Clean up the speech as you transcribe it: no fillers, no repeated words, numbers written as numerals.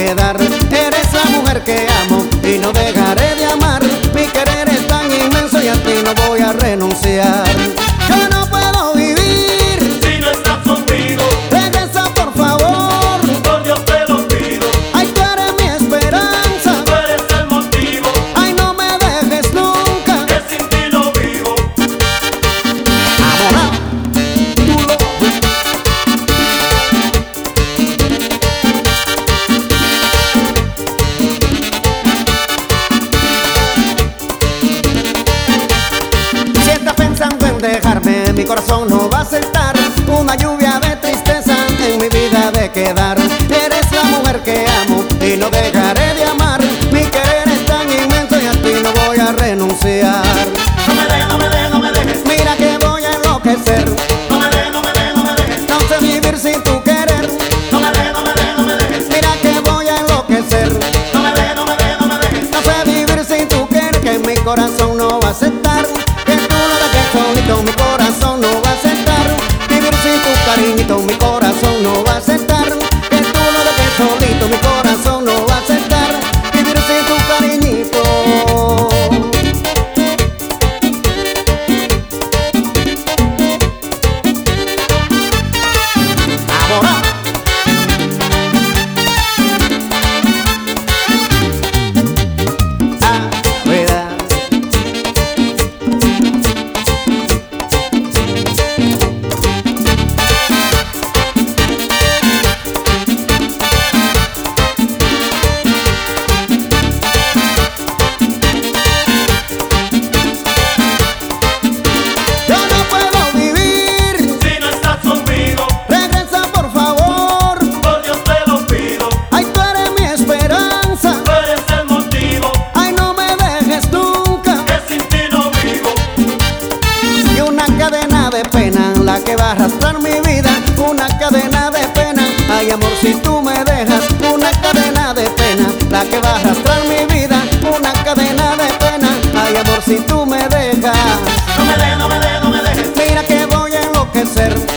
quedar. Eres la mujer que amo y no dejaré de amar. Mi querer es tan inmenso y a ti no voy a renunciar. Yo no puedo vivir si no estás conmigo. Regresa por favor, Por Dios te lo pido. ay tú eres mi esperanza. Tú eres el motivo Ay no me dejes nunca. que sin ti no vivo. Ahora, tú lo ves. Si estás pensando en dejarme, mi corazón no va a aceptar una lluvia de tristeza en mi vida de quedar. Eres la mujer que amo y no dejaré de amar. Mi querer es tan inmenso y a ti no voy a renunciar. No me dejes, no me dejes, no me dejes. Mira que voy a enloquecer. No me dejes, no me dejes, no me dejes. No sé vivir sin tu querer. No me dejes, no me dejes, no me dejes. Mira que voy a enloquecer. No me dejes, no me dejes, no me dejes. No sé vivir sin tu querer, que mi corazón no va a aceptar. Que tú lo dejes solito, mi corazón no va a aceptar. Vivir sin tu cariñito, mi corazón no va a aceptar. Que tú lo dejes solito, mi corazón no va a aceptar. Vivir sin tu cariñito. Ahora. Verdad. Yo no puedo vivir, Si no estás conmigo. regresa por favor. Por Dios te lo pido. Ay, tú eres mi esperanza. Tú eres el motivo Ay, no me dejes nunca. que sin ti no vivo. Y una cadena de pena la que va a arrastrar mi vida. Una cadena de pena. Ay, amor, si tú me dejas. Una cadena de pena la que va a arrastrar mi vida. Una cadena de pena. Ay, amor, si tú me dejas. No me dejes, no me dejes, no me dejes. Mira que voy a enloquecer.